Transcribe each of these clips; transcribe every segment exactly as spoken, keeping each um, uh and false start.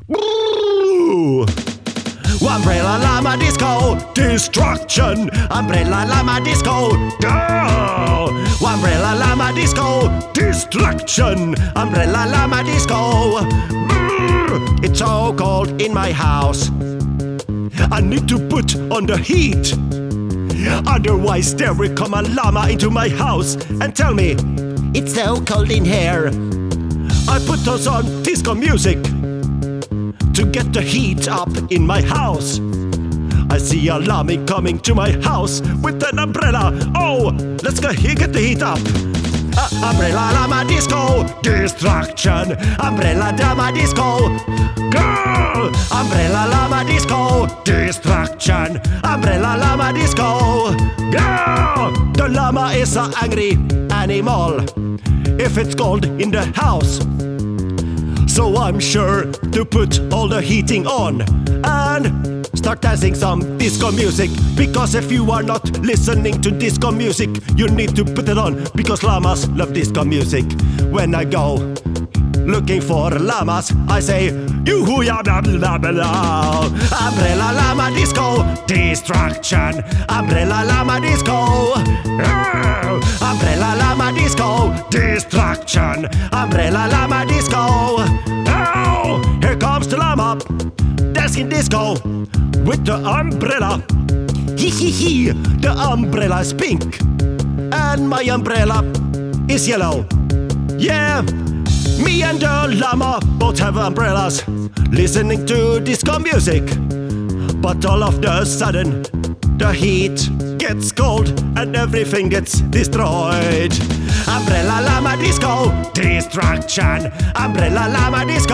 Ooh. Umbrella Llama Disco Destruction. Umbrella Llama Disco Go. Umbrella Llama Disco Destruction. Umbrella Llama Disco. Brrr. It's so cold in my house. I need to put on the heat. Otherwise there will come a llama into my house and tell me it's so cold in here. I put us on disco music to get the heat up in my house. I see a llama coming to my house with an umbrella. Oh, let's go here, get the heat up. Uh, umbrella Llama Disco Destruction. Umbrella Llama Disco Go. Umbrella Llama Disco Destruction. Umbrella Llama Disco Go. The llama is an angry animal if it's cold in the house. So I'm sure to put all the heating on and start dancing some disco music. Because if you are not listening to disco music, you need to put it on, because llamas love disco music. When I go looking for llamas, I say yoo-hoo ya blah blah blah. Umbrella Llama Disco Destruction. Umbrella Llama Disco. Umbrella Llama Disco Destruction. Umbrella Llama Disco. Oh, here comes the llama dancing disco with the umbrella. Hee hee hee. The umbrella is pink and my umbrella is yellow. Yeah, me and the llama both have umbrellas, listening to disco music. But all of the sudden the heat gets cold and everything gets destroyed. Umbrella Llama Disco Destruction. Umbrella Llama Disco.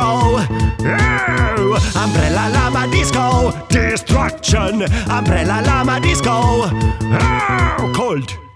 Oh, Umbrella Llama Disco Destruction. Umbrella Llama Disco. Oh, cold.